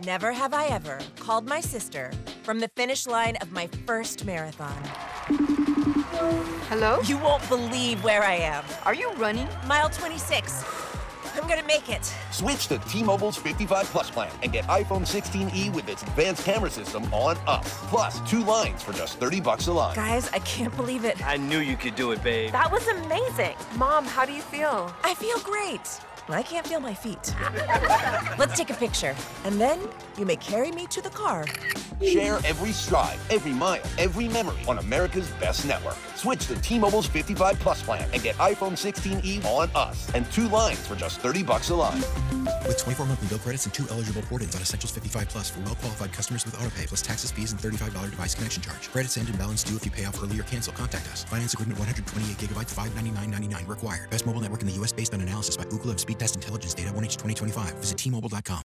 Never have I ever called my sister from the finish line of my first marathon. Hello? You won't believe where I am. Are you running? Mile 26. I'm gonna make it. Switch to T-Mobile's 55 Plus plan and get iPhone 16e with its advanced camera system on us. Plus, 2 lines for just $30 a line. Guys, I can't believe it. I knew you could do it, babe. That was amazing. Mom, how do you feel? I feel great. I can't feel my feet. Let's take a picture, and then you may carry me to the car. Share every stride, every mile, every memory on America's best network. Switch to T-Mobile's 55 Plus plan and get iPhone 16e on us and 2 lines for just $30 a line. With 24 monthly bill credits and 2 eligible port-ins on Essentials 55 Plus for well-qualified customers with autopay plus taxes, fees, and $35 device connection charge. Credits end and balance due if you pay off early or cancel. Contact us. Finance agreement 128 gigabytes, $599.99 required. Best mobile network in the U.S. based on analysis by Ookla of Speed Test Intelligence data 1H 2025. Visit T-Mobile.com.